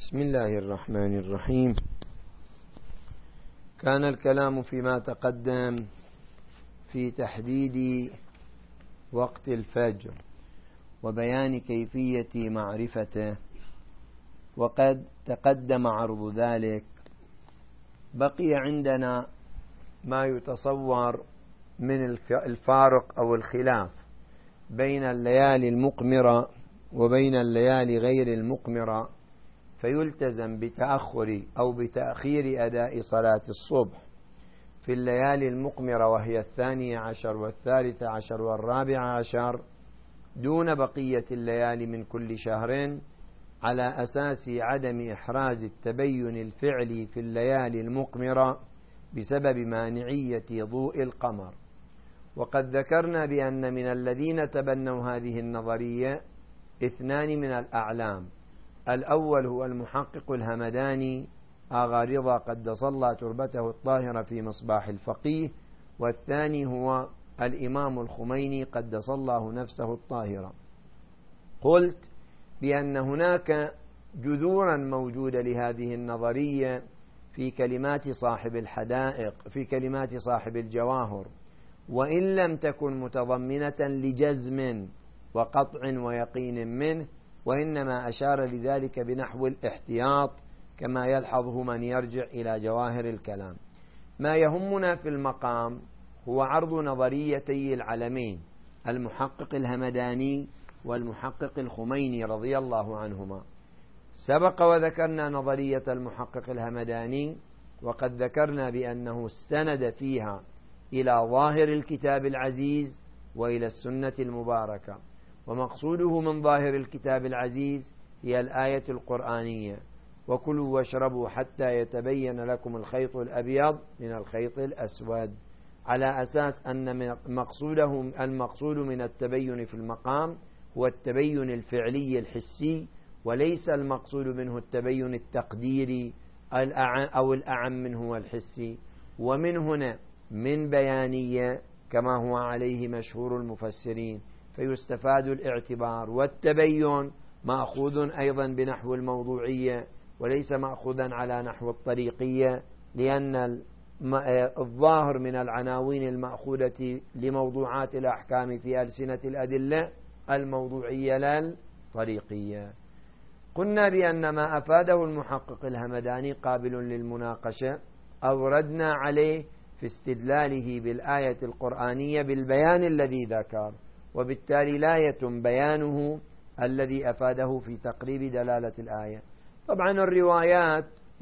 بسم الله الرحمن الرحيم. كان الكلام فيما تقدم في تحديد وقت الفجر وبيان كيفية معرفته، وقد تقدم عرض ذلك. بقي عندنا ما يتصور من الفارق أو الخلاف بين الليالي المقمرة وبين الليالي غير المقمرة، فيلتزم بتأخر أو بتأخير أداء صلاة الصبح في الليالي المقمرة، وهي 12 و13 و14 دون بقية الليالي من كل شهر، على أساس عدم إحراز التبين الفعلي في الليالي المقمرة بسبب مانعية ضوء القمر. وقد ذكرنا بأن من الذين تبنوا هذه النظرية 2 من الأعلام. الأول هو المحقق الهمداني آغا رضا قدس الله تربته الطاهرة في مصباح الفقيه، والثاني هو الإمام الخميني قدس الله نفسه الطاهرة. قلت بأن هناك جذورا موجودة لهذه النظرية في كلمات صاحب الحدائق، في كلمات صاحب الجواهر، وإن لم تكن متضمنة لجزم وقطع ويقين منه، وإنما أشار لذلك بنحو الاحتياط كما يلحظه من يرجع إلى جواهر الكلام. ما يهمنا في المقام هو عرض نظريتي العلمين، المحقق الهمداني والمحقق الخميني رضي الله عنهما. سبق وذكرنا نظرية المحقق الهمداني، وقد ذكرنا بأنه استند فيها إلى ظاهر الكتاب العزيز وإلى السنة المباركة، ومقصوده من ظاهر الكتاب العزيز هي الآية القرآنية: وكلوا واشربوا حتى يتبين لكم الخيط الأبيض من الخيط الأسود، على أساس أن المقصود من التبين في المقام هو التبين الفعلي الحسي، وليس المقصود منه التبين التقديري أو الأعم منه الحسي. ومن هنا من بيانية كما هو عليه مشهور المفسرين، فيستفاد الاعتبار والتبين مأخوذ أيضا بنحو الموضوعية وليس مأخوذا على نحو الطريقية، لأن الظاهر من العناوين المأخوذة لموضوعات الأحكام في ألسنة الأدلة الموضوعية لا الطريقية. قلنا بأن ما أفاده المحقق الهمداني قابل للمناقشة، أوردنا عليه في استدلاله بالآية القرآنية بالبيان الذي ذكر، وبالتالي لا يتم بيانه الذي أفاده في تقريب دلالة الآية. طبعا الروايات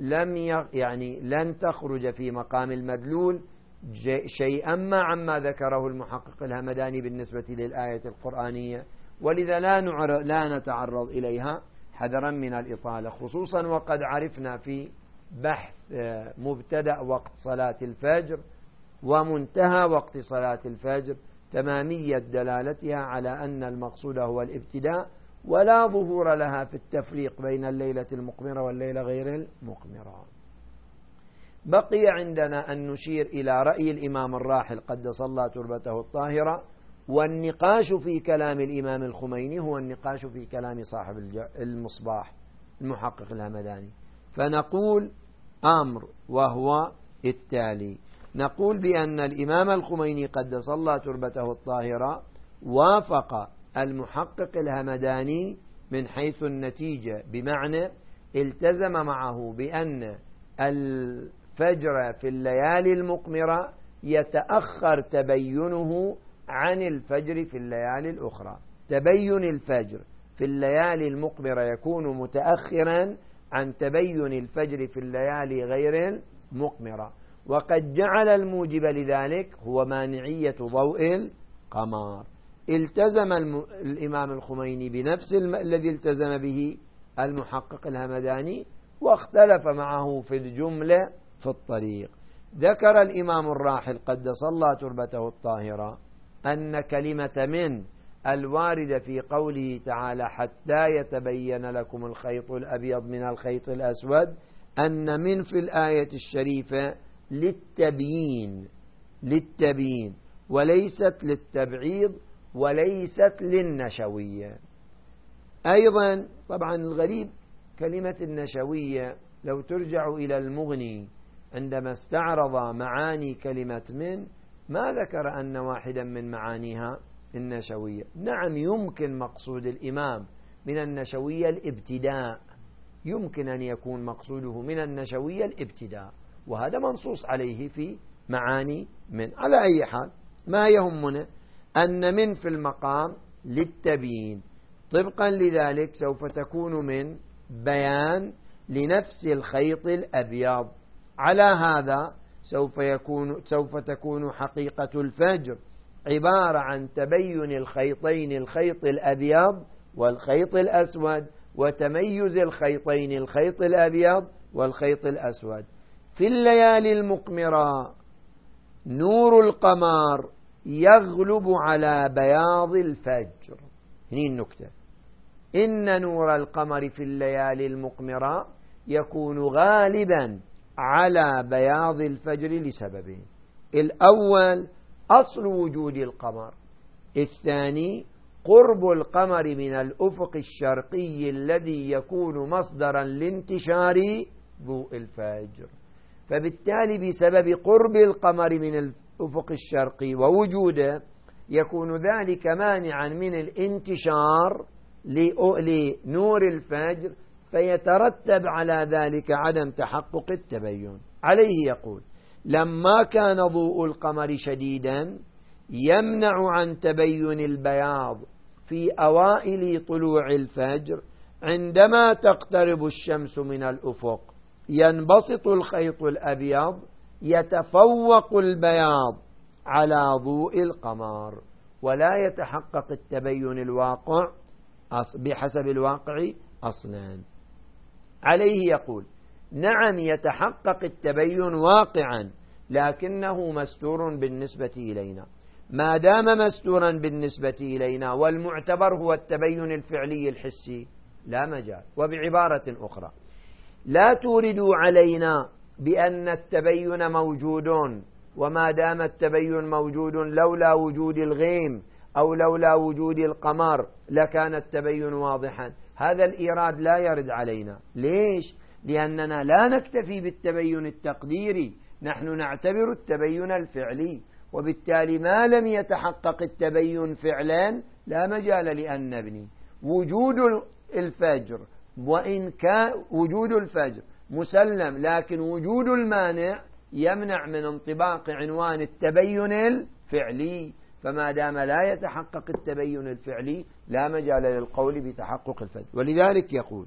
لن تخرج في مقام المدلول شيئا ما عما ذكره المحقق الهمداني بالنسبة للآية القرآنية، ولذا لا نتعرض إليها حذرا من الإطالة، خصوصا وقد عرفنا في بحث مبتدأ وقت صلاة الفجر ومنتهى وقت صلاة الفجر تمامية دلالتها على أن المقصود هو الابتداء، ولا ظهور لها في التفريق بين الليلة المقمرة والليلة غير المقمرة. بقي عندنا أن نشير إلى رأي الإمام الراحل قدس الله تربته الطاهرة، والنقاش في كلام الإمام الخميني هو النقاش في كلام صاحب المصباح المحقق الهمداني. فنقول أمر وهو التالي: نقول بأن الإمام الخميني قدس الله تربته الطاهرة وافق المحقق الهمداني من حيث النتيجة، بمعنى التزم معه بأن الفجر في الليالي المقمرة يتأخر تبينه عن الفجر في الليالي الأخرى. تبين الفجر في الليالي المقمرة يكون متأخرا عن تبين الفجر في الليالي غير المقمرة، وقد جعل الموجب لذلك هو مانعية ضوء القمر. التزم الإمام الخميني بنفس الذي التزم به المحقق الهمداني، واختلف معه في الجملة في الطريق. ذكر الإمام الراحل قدس الله تربته الطاهرة أن كلمة من الواردة في قوله تعالى حتى يتبين لكم الخيط الأبيض من الخيط الأسود، أن من في الآية الشريفة للتبيين وليست للتبعيض وليست للنشوية. أيضا طبعا الغريب كلمة النشوية لو ترجع إلى المغني عندما استعرض معاني كلمة من ما ذكر أن واحدا من معانيها النشوية. نعم يمكن مقصود الإمام من النشوية الابتداء، يمكن أن يكون مقصوده من النشوية الابتداء، وهذا منصوص عليه في معاني من. على أي حال ما يهمنا أن من في المقام للتبيين، طبقا لذلك سوف تكون من بيان لنفس الخيط الأبيض. على هذا سوف تكون حقيقة الفجر عبارة عن تبين الخيطين، الخيط الأبيض والخيط الأسود، وتميز الخيطين، الخيط الأبيض والخيط الأسود. في الليالي المقمرة نور القمر يغلب على بياض الفجر. هنا النكتة، إن نور القمر في الليالي المقمرة يكون غالبا على بياض الفجر لسببين: الأول أصل وجود القمر، الثاني قرب القمر من الأفق الشرقي الذي يكون مصدرا لانتشار ضوء الفجر. فبالتالي بسبب قرب القمر من الأفق الشرقي ووجوده يكون ذلك مانعا من الانتشار لنور الفجر، فيترتب على ذلك عدم تحقق التبين. عليه يقول: لما كان ضوء القمر شديدا يمنع عن تبين البياض في أوائل طلوع الفجر، عندما تقترب الشمس من الأفق ينبسط الخيط الأبيض يتفوق البياض على ضوء القمر، ولا يتحقق التبين الواقع بحسب الواقع أصلا. عليه يقول: نعم يتحقق التبين واقعا، لكنه مستور بالنسبة إلينا. ما دام مستورا بالنسبة إلينا والمعتبر هو التبين الفعلي الحسي لا مجال. وبعبارة أخرى، لا توردوا علينا بأن التبين موجود، وما دام التبين موجود لولا وجود الغيم أو لولا وجود القمر لكان التبين واضحا. هذا الإيراد لا يرد علينا. ليش؟ لأننا لا نكتفي بالتبين التقديري، نحن نعتبر التبين الفعلي، وبالتالي ما لم يتحقق التبين فعلا لا مجال لأن نبني. وجود الفجر، وإن كان وجود الفجر مسلم، لكن وجود المانع يمنع من انطباق عنوان التبين الفعلي، فما دام لا يتحقق التبين الفعلي لا مجال للقول بتحقق الفجر. ولذلك يقول: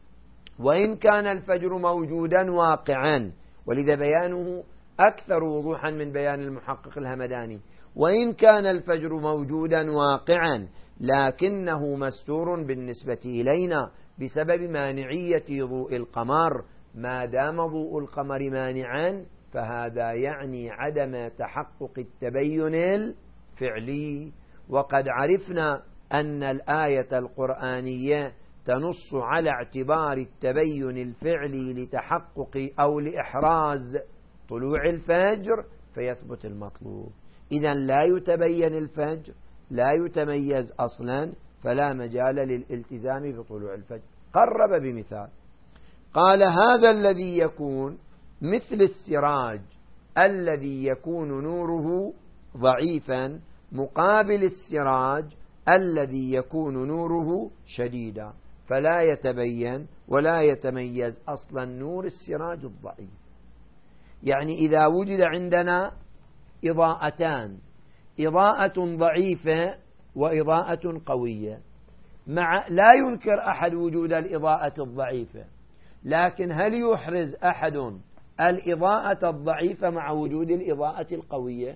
وإن كان الفجر موجودا واقعا، ولذا بيانه أكثر وضوحا من بيان المحقق الهمداني. وإن كان الفجر موجودا واقعا لكنه مستور بالنسبة إلينا بسبب مانعية ضوء القمر. ما دام ضوء القمر مانعا فهذا يعني عدم تحقق التبين الفعلي. وقد عرفنا أن الآية القرآنية تنص على اعتبار التبين الفعلي لتحقق أو لإحراز طلوع الفجر فيثبت المطلوب. إذن لا يتبين الفجر، لا يتميز أصلا، فلا مجال للالتزام بطلوع الفجر. قرب بمثال، قال: هذا الذي يكون مثل السراج الذي يكون نوره ضعيفا مقابل السراج الذي يكون نوره شديدا، فلا يتبين ولا يتميز أصلا نور السراج الضعيف. يعني إذا وجد عندنا إضاءتان، إضاءة ضعيفة وإضاءة قوية، لا ينكر أحد وجود الإضاءة الضعيفة، لكن هل يحرز أحد الإضاءة الضعيفة مع وجود الإضاءة القوية؟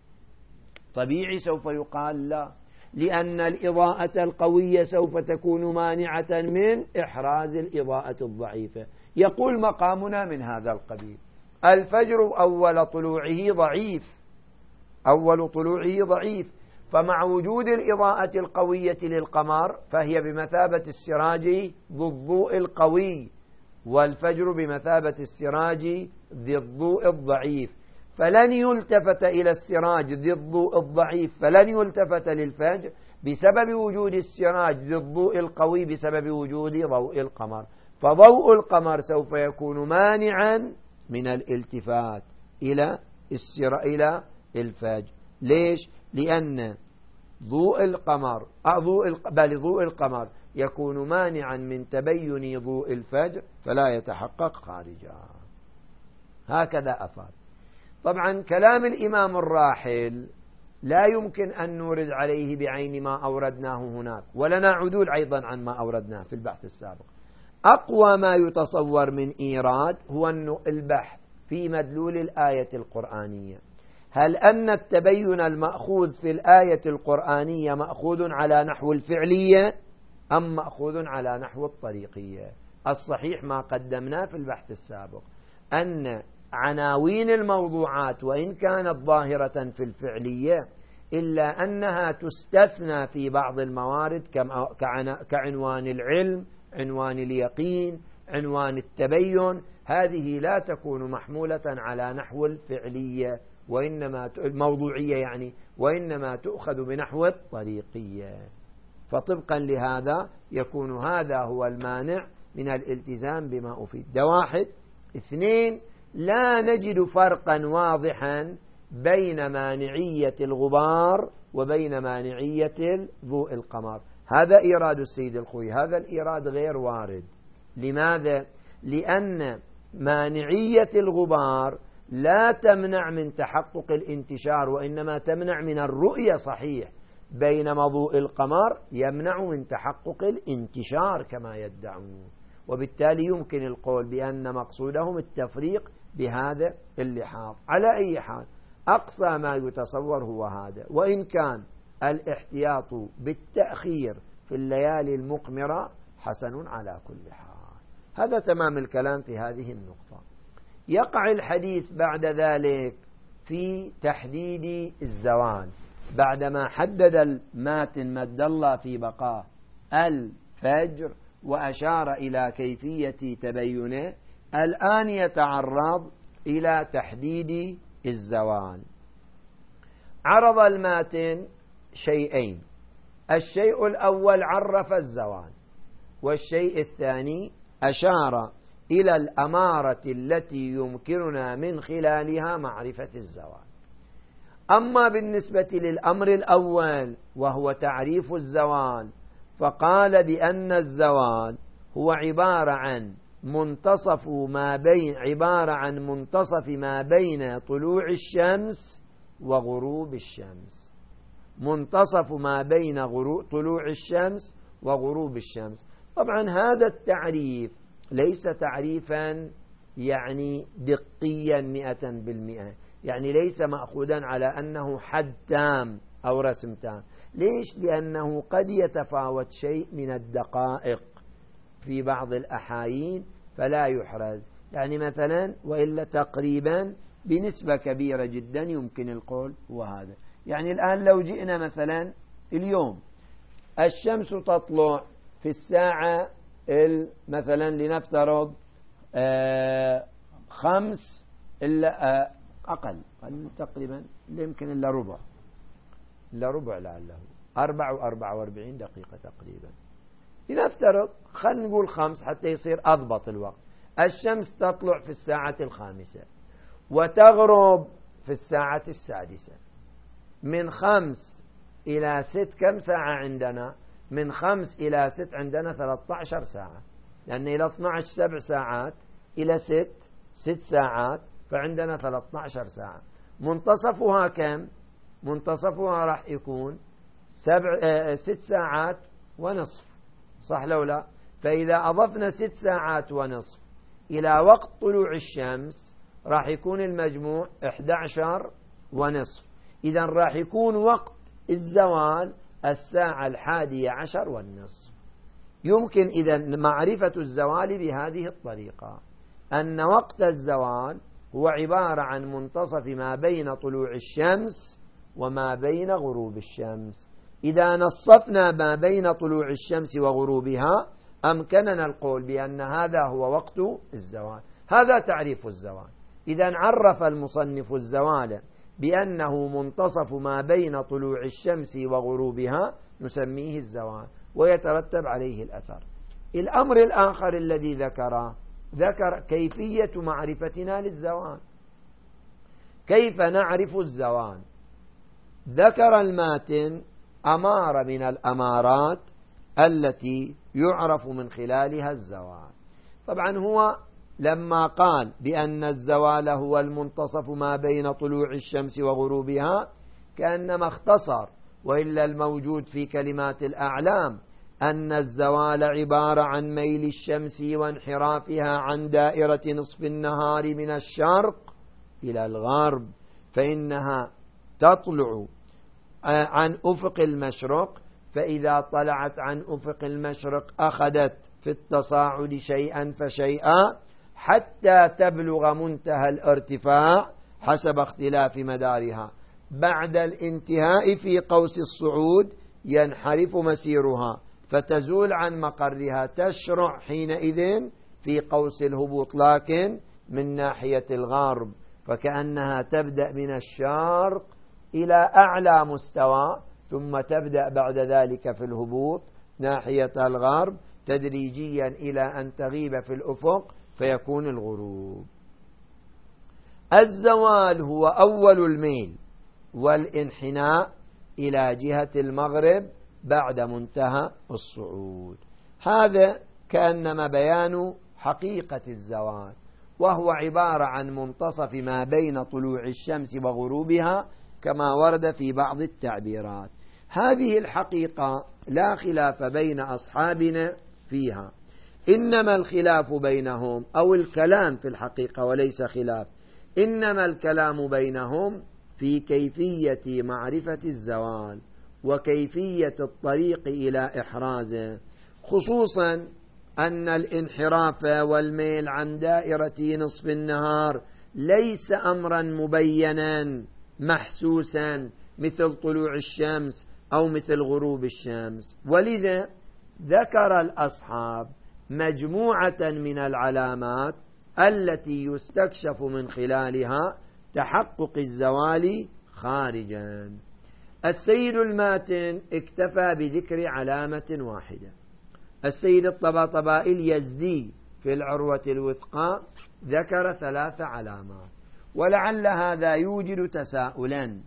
طبيعي سوف يقال لا، لأن الإضاءة القوية سوف تكون مانعة من إحراز الإضاءة الضعيفة. يقول مقامنا من هذا القبيل: الفجر أول طلوعه ضعيف، أول طلوعه ضعيف، فمع وجود الإضاءة القوية للقمر فهي بمثابة السراج ذو الضوء القوي، والفجر بمثابة السراج ذي الضوء الضعيف، فلن يلتفت إلى السراج ذي الضوء الضعيف، فلن يلتفت للفجر بسبب وجود السراج ذي الضوء القوي بسبب وجود ضوء القمر. فضوء القمر سوف يكون مانعا من الالتفات إلى الفجر. ليش؟ لأن ضوء القمر يكون مانعا من تبين ضوء الفجر فلا يتحقق خارجا. هكذا أفاد. طبعا كلام الإمام الراحل لا يمكن أن نورد عليه بعين ما أوردناه هناك، ولنا عدول أيضا عن ما أوردناه في البحث السابق. أقوى ما يتصور من إيراد هو البحث في مدلول الآية القرآنية. هل أن التبين المأخوذ في الآية القرآنية مأخوذ على نحو الفعلية أم مأخوذ على نحو الطريقية؟ الصحيح ما قدمناه في البحث السابق أن عناوين الموضوعات وإن كانت ظاهرة في الفعلية إلا أنها تستثنى في بعض الموارد كعنوان العلم، عنوان اليقين، عنوان التبين. هذه لا تكون محمولة على نحو الفعلية وإنما الموضوعية وإنما تؤخذ بنحو الطريقية. فطبقا لهذا يكون هذا هو المانع من الالتزام بما أفيد. ده واحد. اثنين، لا نجد فرقا واضحا بين مانعية الغبار وبين مانعية ضوء القمر. هذا إيراد السيد الخوي، هذا الإيراد غير وارد. لماذا؟ لأن مانعية الغبار لا تمنع من تحقق الانتشار وإنما تمنع من الرؤية، صحيح، بينما ضوء القمر يمنع من تحقق الانتشار كما يدعون. وبالتالي يمكن القول بأن مقصودهم التفريق بهذا اللحاظ. على أي حال أقصى ما يتصور هو هذا، وإن كان الاحتياط بالتأخير في الليالي المقمرة حسن على كل حال. هذا تمام الكلام في هذه النقطة. يقع الحديث بعد ذلك في تحديد الزوال. بعدما حدد الماتن مد الله في بقاه الفجر وأشار إلى كيفية تبينه، الآن يتعرض إلى تحديد الزوال. عرض الماتن شيئين: الشيء الأول عرف الزوال، والشيء الثاني أشار إلى الأمارة التي يمكننا من خلالها معرفة الزوال. أما بالنسبة للأمر الأول وهو تعريف الزوال، فقال بأن الزوال هو عبارة عن منتصف ما بين طلوع الشمس وغروب الشمس. منتصف ما بين طلوع الشمس وغروب الشمس. طبعا هذا التعريف ليس تعريفا دقيا 100%، ليس مأخوذا على أنه حد تام أو رسم تام. ليش؟ لأنه قد يتفاوت شيء من الدقائق في بعض الأحايين فلا يحرز. مثلا وإلا تقريبا بنسبة كبيرة جدا يمكن القول هو هذا. الآن لو جئنا مثلا اليوم الشمس تطلع في الساعة مثلا لنفترض 5 إلا أقل تقريبا يمكن إلا ربع لعله 44 دقيقة تقريبا. لنفترض خلينا نقول 5 حتى يصير أضبط الوقت. الشمس تطلع في الساعة 5 وتغرب في الساعة 6. من 5 إلى 6 كم ساعة عندنا؟ من 5 إلى 6 عندنا 13 ساعة، لأن إلى 12 7 ساعات، إلى 6 ساعات، فعندنا 13 ساعة. منتصفها كم؟ منتصفها راح يكون 6 ساعات ونصف، صح لو لا؟ فإذا أضفنا 6 ساعات ونصف إلى وقت طلوع الشمس راح يكون المجموع 11 ونصف. إذن راح يكون وقت الزوال 11:11 ونصف. يمكن إذن معرفة الزوال بهذه الطريقة، أن وقت الزوال هو عبارة عن منتصف ما بين طلوع الشمس وما بين غروب الشمس. إذا نصفنا ما بين طلوع الشمس وغروبها أمكننا القول بأن هذا هو وقت الزوال. هذا تعريف الزوال. إذا عرف المصنف الزوال بأنه منتصف ما بين طلوع الشمس وغروبها نسميه الزوال ويترتب عليه الأثر. الأمر الآخر الذي ذكر كيفية معرفتنا للزوال. كيف نعرف الزوال؟ ذكر الماتن أمارة من الأمارات التي يعرف من خلالها الزوال. طبعا هو لما قال بأن الزوال هو المنتصف ما بين طلوع الشمس وغروبها كأنما اختصر، وإلا الموجود في كلمات الأعلام أن الزوال عبارة عن ميل الشمس وانحرافها عن دائرة نصف النهار من الشرق إلى الغرب، فإنها تطلع عن أفق المشرق، فإذا طلعت عن أفق المشرق أخذت في التصاعد شيئا فشيئا حتى تبلغ منتهى الارتفاع حسب اختلاف مدارها. بعد الانتهاء في قوس الصعود ينحرف مسيرها فتزول عن مقرها، تشرع حينئذ في قوس الهبوط لكن من ناحية الغرب، فكأنها تبدأ من الشرق إلى أعلى مستوى ثم تبدأ بعد ذلك في الهبوط ناحية الغرب تدريجيا إلى أن تغيب في الأفق فيكون الغروب. الزوال هو أول الميل والانحناء إلى جهة المغرب بعد منتهى الصعود. هذا كأنما بيان حقيقة الزوال، وهو عبارة عن منتصف ما بين طلوع الشمس وغروبها كما ورد في بعض التعبيرات. هذه الحقيقة لا خلاف بين أصحابنا فيها، إنما الخلاف بينهم أو الكلام في الحقيقة وليس خلاف، إنما الكلام بينهم في كيفية معرفة الزوال وكيفية الطريق إلى إحرازه، خصوصا أن الانحراف والميل عن دائرة نصف النهار ليس أمرا مبينا محسوسا مثل طلوع الشمس أو مثل غروب الشمس. ولذا ذكر الأصحاب مجموعة من العلامات التي يستكشف من خلالها تحقق الزوال خارجا. السيد الماتن اكتفى بذكر علامة واحدة. السيد الطباطبائي اليزدي في العروة الوثقى ذكر 3 علامات، ولعل هذا يوجد تساؤلا: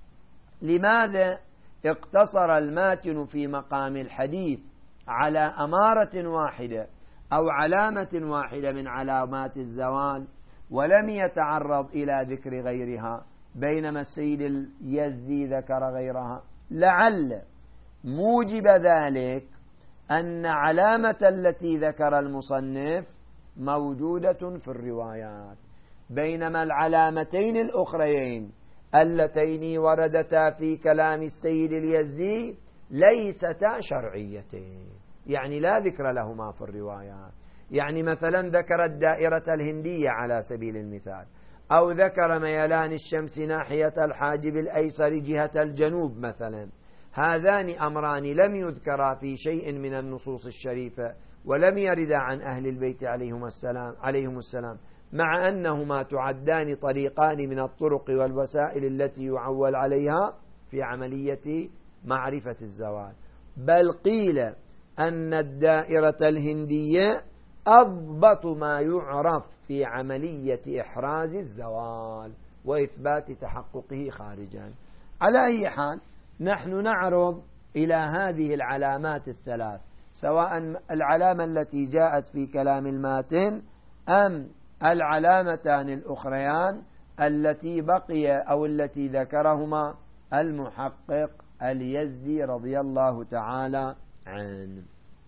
لماذا اقتصر الماتن في مقام الحديث على أمارة واحدة أو علامة واحدة من علامات الزوال ولم يتعرض إلى ذكر غيرها، بينما السيد اليزدي ذكر غيرها؟ لعل موجب ذلك أن علامة التي ذكر المصنف موجودة في الروايات، بينما العلامتين الأخريين اللتين وردتا في كلام السيد اليزدي ليستا شرعيتين، يعني لا ذكر لهما في الروايات. يعني مثلا ذكر الدائرة الهندية على سبيل المثال، أو ذكر ميلان الشمس ناحية الحاجب الأيسر جهة الجنوب مثلا. هذان أمران لم يذكرا في شيء من النصوص الشريفة ولم يردا عن أهل البيت عليهم السلام، مع أنهما تعدان طريقان من الطرق والوسائل التي يعول عليها في عملية معرفة الزوال. بل قيل أن الدائرة الهندية أضبط ما يعرف في عملية إحراز الزوال وإثبات تحققه خارجا. على أي حال نحن نعرض إلى هذه العلامات الثلاث، سواء العلامة التي جاءت في كلام الماتن أم العلامتان الأخريان التي بقي أو التي ذكرهما المحقق اليزدي رضي الله تعالى عنه.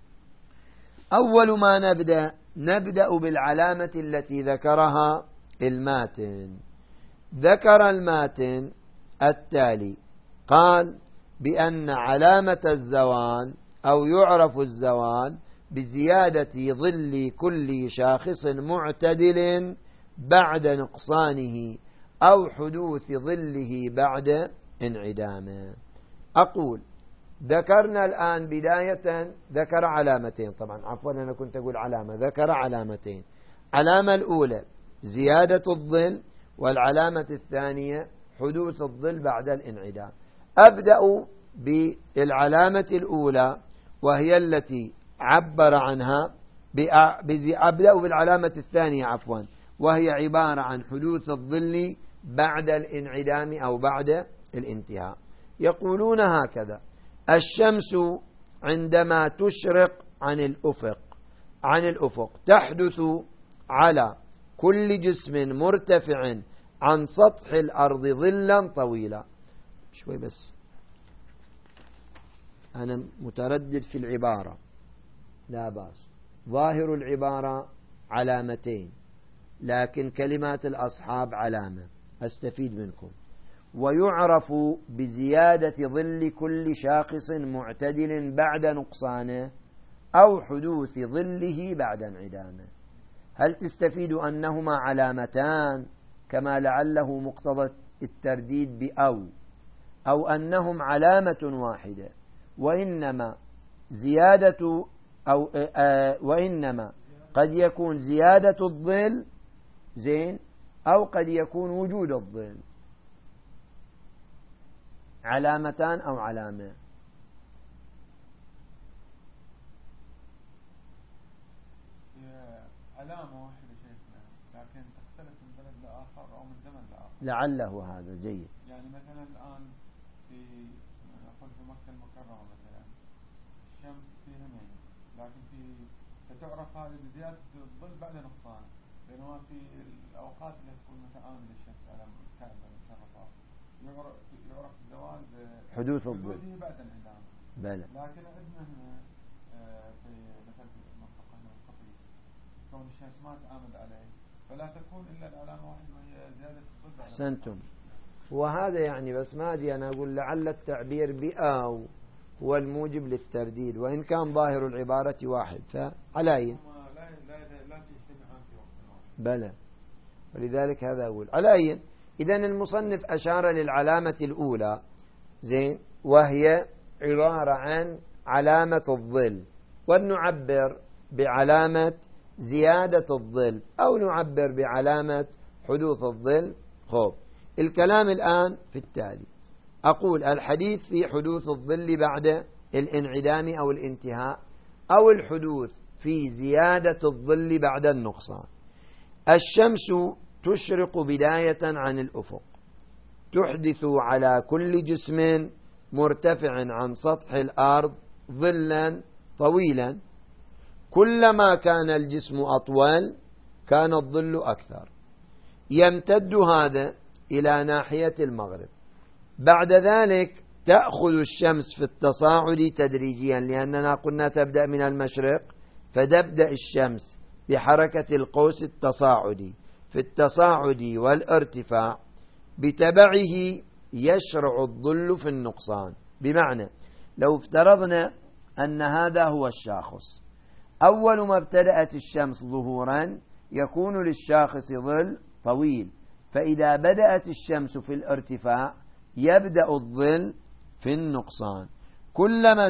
أول ما نبدأ بالعلامة التي ذكرها الماتن. ذكر الماتن التالي: قال بأن علامة الزوال أو يعرف الزوال بزيادة ظل كل شاخص معتدل بعد نقصانه أو حدوث ظله بعد انعدامه. أقول ذكرنا الآن بداية ذكر علامتين، طبعا عفوا أنا كنت أقول علامة، ذكر علامتين: علامة الأولى زيادة الظل، والعلامة الثانية حدوث الظل بعد الانعدام. أبدأ بالعلامة الأولى وهي التي عبر عنها أبدأ بالعلامة الثانية عفوا، وهي عبارة عن حدوث الظل بعد الانعدام أو بعد الانتهاء. يقولون هكذا: الشمس عندما تشرق عن الأفق تحدث على كل جسم مرتفع عن سطح الأرض ظلا طويلا. شوي بس، أنا متردد في العبارة، لا بأس. ظاهر العبارة علامتين، لكن كلمات الأصحاب علامة، أستفيد منكم. ويعرف بزيادة ظل كل شاخص معتدل بعد نقصانه أو حدوث ظله بعد انعدامه. هل تستفيد أنهما علامتان كما لعله مقتضى الترديد أو أنهم علامة واحدة، وإنما قد يكون زيادة الظل زين أو قد يكون وجود الظل. علامتان أو علامة؟ علامة واحدة شيخنا، لكن تختلف من بلد لآخر أو من زمن لآخر. لعله هذا جيد. يعني مثلا الآن في مكة المكرمة مثلا الشمس فيها ميل، لكن فتعرف هذه بزيادة الظل بعد نقصان، بينما في الأوقات اللي تكون متعامل الشمس على الكعبة المشرفة يعرف الزوال حدوث الظل بعد انعدام. بلى. لكن عندنا هنا في مثلا منطقة القطري كون الشمس ما تعامد عليه، فلا تكون إلا العلامة واحدة وهي زيادة الظل. أحسنتم. وهذا يعني بس ما أدري، أنا أقول لعل التعبير بأو هو الموجب للترديد، وإن كان ظاهر العبارة واحد فعلى أي لا تجتمعان في وقت واحد. بلى، ولذلك هذا أقول على أي. إذن المصنف أشار للعلامة الأولى زين، وهي عبارة عن علامة الظل، ونعبر بعلامة زيادة الظل أو نعبر بعلامة حدوث الظل. خب، الكلام الآن في التالي. أقول الحديث في حدوث الظل بعد الانعدام أو الانتهاء، أو الحدوث في زيادة الظل بعد النقصان. الشمس تشرق بداية عن الأفق، تحدث على كل جسم مرتفع عن سطح الأرض ظلا طويلا. كلما كان الجسم أطول كان الظل أكثر. يمتد هذا إلى ناحية المغرب. بعد ذلك تأخذ الشمس في التصاعد تدريجيا، لأننا قلنا تبدأ من المشرق، فتبدأ الشمس بحركة القوس التصاعدي في التصاعد والارتفاع، بتبعه يشرع الظل في النقصان. بمعنى لو افترضنا أن هذا هو الشاخص، أول ما ابتدأت الشمس ظهورا يكون للشاخص ظل طويل، فإذا بدأت الشمس في الارتفاع يبدأ الظل في النقصان. كلما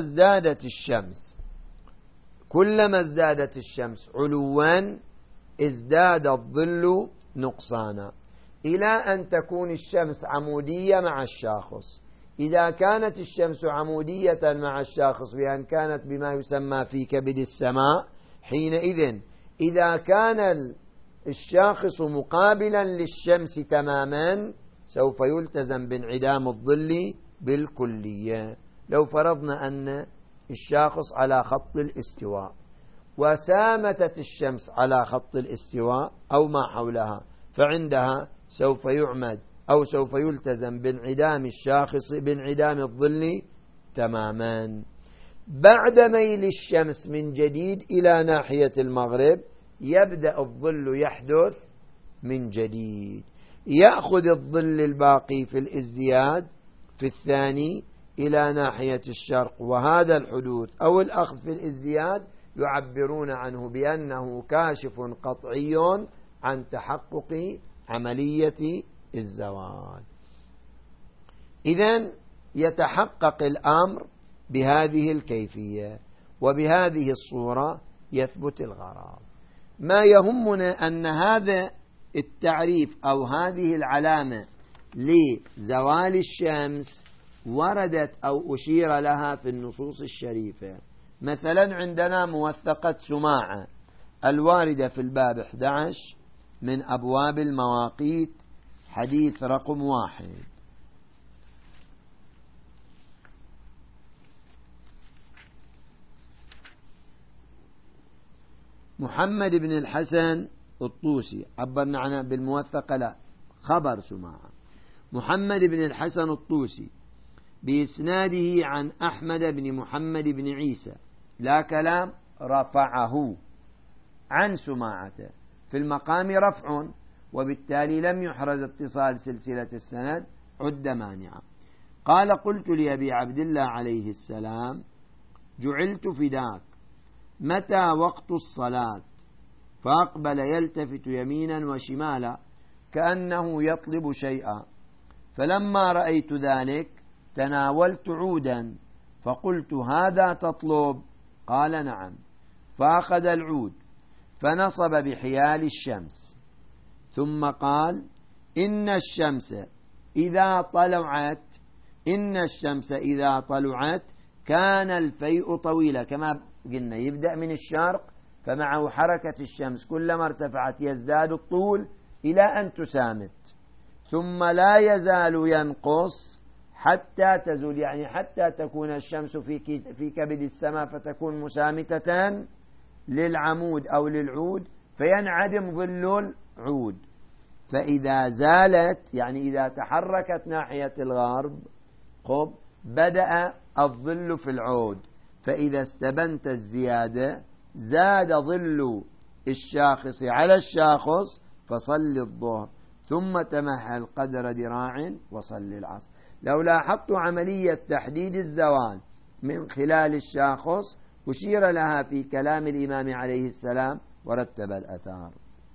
ازدادت الشمس علوا ازداد الظل نقصانا، إلى أن تكون الشمس عمودية مع الشاخص. إذا كانت الشمس عمودية مع الشاخص بأن كانت بما يسمى في كبد السماء، حينئذ إذا كان الشاخص مقابلا للشمس تماما سوف يلتزم بانعدام الظل بالكلية. لو فرضنا أن الشاخص على خط الاستواء وسامتت الشمس على خط الاستواء أو ما حولها، فعندها سوف يعمد أو سوف يلتزم بانعدام الشاخص بانعدام الظل تماما. بعد ميل الشمس من جديد إلى ناحية المغرب يبدأ الظل يحدث من جديد، يأخذ الظل الباقي في الازدياد في الثاني إلى ناحية الشرق. وهذا الحدوث أو الأخذ في الازدياد يعبرون عنه بأنه كاشف قطعي عن تحقق عملية الزوال. إذن يتحقق الأمر بهذه الكيفية، وبهذه الصورة يثبت الغرض. ما يهمنا أن هذا التعريف أو هذه العلامة لزوال الشمس وردت أو أشير لها في النصوص الشريفة، مثلا عندنا موثقة سماعة الواردة في الباب 11 من أبواب المواقيت، حديث رقم 1. محمد بن الحسن الطوسي، عبرنا عنه بالموثقة لا، خبر سماعة. محمد بن الحسن الطوسي بإسناده عن أحمد بن محمد بن عيسى، لا كلام، رفعه عن سماعته، في المقام رفع، وبالتالي لم يحرز اتصال سلسلة السند، عد مانعا. قال: قلت لأبي عبد الله عليه السلام: جعلت فداك، متى وقت الصلاة؟ فأقبل يلتفت يمينا وشمالا كأنه يطلب شيئا، فلما رأيت ذلك تناولت عودا فقلت: هذا تطلب؟ قال: نعم. فأخذ العود فنصب بحيال الشمس، ثم قال: إن الشمس إذا طلعت كان الفيء طويلا، كما قلنا يبدأ من الشرق، فمعه حركة الشمس كلما ارتفعت يزداد الطول إلى أن تسامت، ثم لا يزال ينقص حتى تزول، يعني حتى تكون الشمس في كبد السماء فتكون مسامتة للعمود أو للعود، فينعدم ظل العود. فإذا زالت، يعني إذا تحركت ناحية الغرب، بدأ الظل في العود، فإذا استبنت الزيادة زاد ظل الشاخص على الشاخص، فصل الظهر ثم تمهل قدر ذراع وصل العصر. لو لاحظت عملية تحديد الزوال من خلال الشاخص أشير لها في كلام الإمام عليه السلام ورتب الأثار.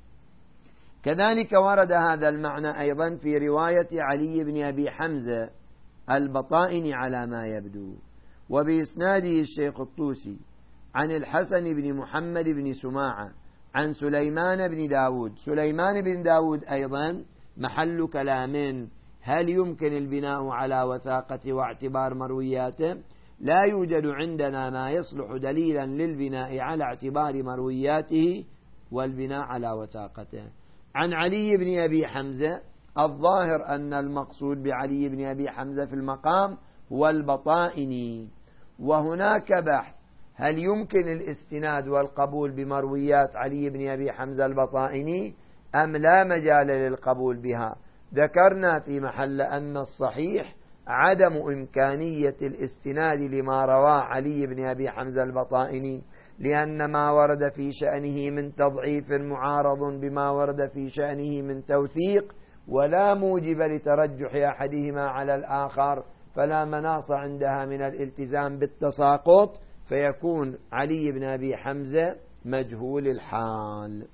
كذلك ورد هذا المعنى أيضا في رواية علي بن أبي حمزة البطائني على ما يبدو، وبإسناده الشيخ الطوسي عن الحسن بن محمد بن سماعة عن سليمان بن داود. سليمان بن داود أيضا محل كلام، هل يمكن البناء على وثاقة واعتبار مروياته؟ لا يوجد عندنا ما يصلح دليلا للبناء على اعتبار مروياته والبناء على وثاقته. عن علي بن أبي حمزة، الظاهر أن المقصود بعلي بن أبي حمزة في المقام هو البطائني، وهناك بحث هل يمكن الاستناد والقبول بمرويات علي بن أبي حمزة البطائني أم لا مجال للقبول بها. ذكرنا في محل أن الصحيح عدم إمكانية الاستناد لما رواه علي بن أبي حمزة البطائني، لأن ما ورد في شأنه من تضعيف معارض بما ورد في شأنه من توثيق، ولا موجب لترجح أحدهما على الآخر، فلا مناص عندها من الالتزام بالتساقط، فيكون علي بن أبي حمزة مجهول الحال.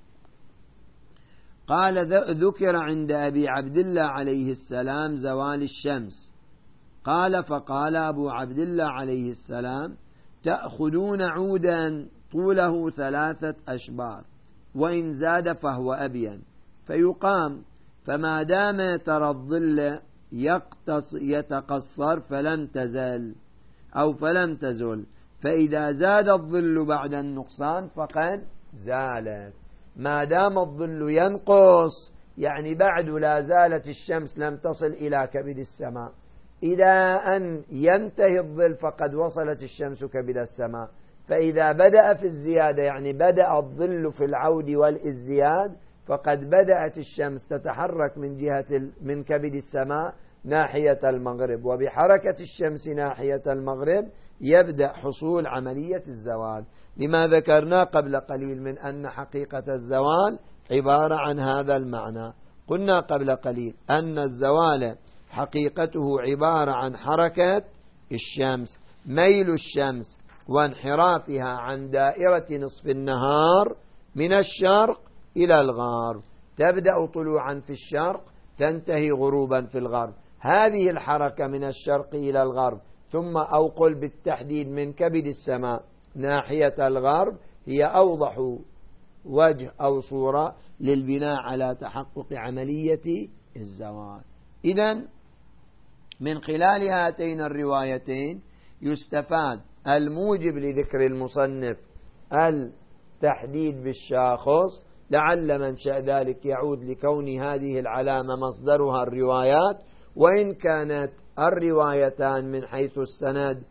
قال: ذكر عند أبي عبد الله عليه السلام زوال الشمس. قال: فقال أبو عبد الله عليه السلام: تأخذون عودا طوله 3 أشبار، وإن زاد فهو أبين، فيقام، فما دام ترى الظل يتقصر فلم تزل، فإذا زاد الظل بعد النقصان فقد زالت. ما دام الظل ينقص يعني بعد لا زالت الشمس لم تصل إلى كبد السماء، إلى أن ينتهي الظل فقد وصلت الشمس كبد السماء. فإذا بدأ في الزيادة يعني بدأ الظل في العود والازدياد، فقد بدأت الشمس تتحرك من كبد السماء ناحية المغرب، وبحركة الشمس ناحية المغرب يبدأ حصول عملية الزوال، لما ذكرنا قبل قليل من أن حقيقة الزوال عبارة عن هذا المعنى. قلنا قبل قليل أن الزوال حقيقته عبارة عن حركة الشمس، ميل الشمس وانحرافها عن دائرة نصف النهار من الشرق إلى الغرب، تبدأ طلوعا في الشرق تنتهي غروبا في الغرب. هذه الحركة من الشرق إلى الغرب، ثم أقول بالتحديد من كبد السماء ناحية الغرب، هي أوضح وجه أو صورة للبناء على تحقق عملية الزوال. إذن من خلال هاتين الروايتين يستفاد الموجب لذكر المصنف التحديد بالشاخص، لعل منشأ ذلك يعود لكون هذه العلامة مصدرها الروايات، وإن كانت الروايتان من حيث السند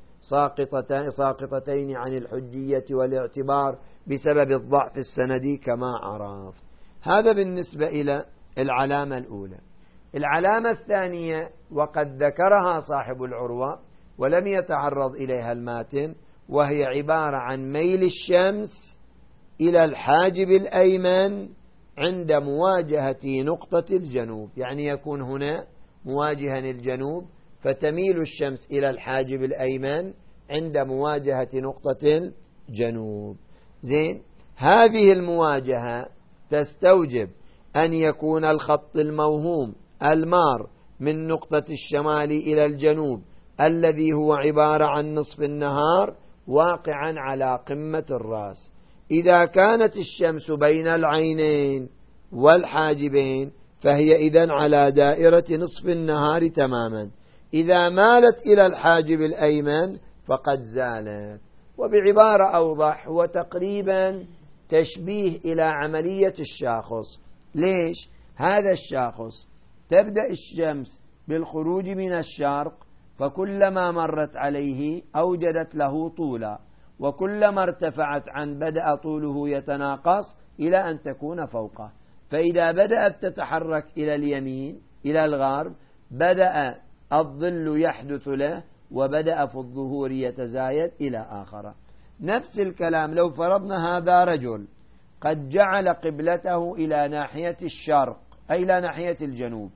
ساقطتين عن الحجية والاعتبار بسبب الضعف السندي كما عرفت. هذا بالنسبة إلى العلامة الأولى. العلامة الثانية وقد ذكرها صاحب العروة ولم يتعرض إليها الماتن، وهي عبارة عن ميل الشمس إلى الحاجب الأيمن عند مواجهة نقطة الجنوب، يعني يكون هنا مواجها الجنوب فتميل الشمس إلى الحاجب الأيمن عند مواجهة نقطة الجنوب. زين، هذه المواجهة تستوجب أن يكون الخط الموهوم المار من نقطة الشمال إلى الجنوب الذي هو عبارة عن نصف النهار واقعا على قمة الرأس. إذا كانت الشمس بين العينين والحاجبين فهي إذن على دائرة نصف النهار تماما. إذا مالت إلى الحاجب الأيمن فقد زالت. وبعبارة أوضح هو تقريبا تشبيه إلى عملية الشاخص. ليش؟ هذا الشاخص تبدأ الشمس بالخروج من الشرق، فكلما مرت عليه أوجدت له طولا، وكلما ارتفعت عن بدأ طوله يتناقص إلى أن تكون فوقه. فإذا بدأت تتحرك إلى اليمين إلى الغرب بدأ الظل يحدث له وبدأ في الظهور يتزايد إلى آخره. نفس الكلام لو فرضنا هذا رجل قد جعل قبلته إلى ناحية الشرق أي إلى ناحية الجنوب،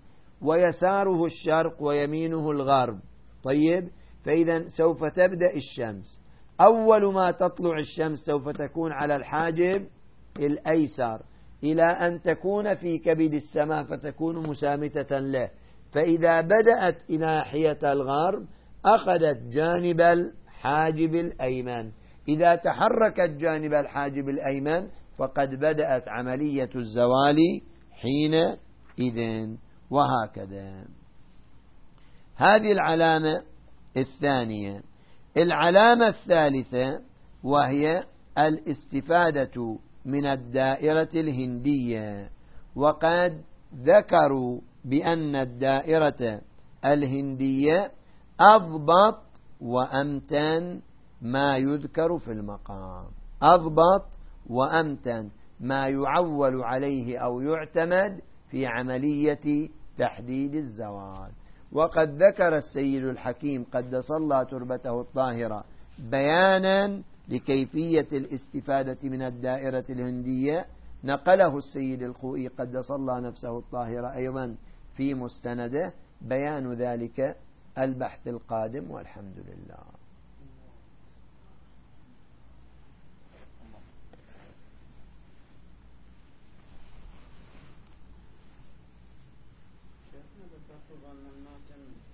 ويساره الشرق ويمينه الغرب. طيب، فإذا سوف تبدأ الشمس، أول ما تطلع الشمس سوف تكون على الحاجب الأيسر إلى أن تكون في كبد السماء فتكون مسامتة له. فإذا بدأت ناحية الغرب أخذت جانب الحاجب الأيمن. إذا تحركت جانب الحاجب الأيمن فقد بدأت عملية الزوال حينئذ، وهكذا. هذه العلامة الثانية. العلامة الثالثة وهي الاستفادة من الدائرة الهندية، وقد ذكروا بأن الدائرة الهندية أضبط وأمتن ما يذكر في المقام، أضبط وأمتن ما يعول عليه أو يعتمد في عملية تحديد الزوال. وقد ذكر السيد الحكيم قدس الله تربته الطاهرة بيانا لكيفية الاستفادة من الدائرة الهندية، نقله السيد الخوئي قدس الله نفسه الطاهرة أيضا في مستنده. بيان ذلك البحث القادم، والحمد لله. شيخنا ذكرت أن الماتن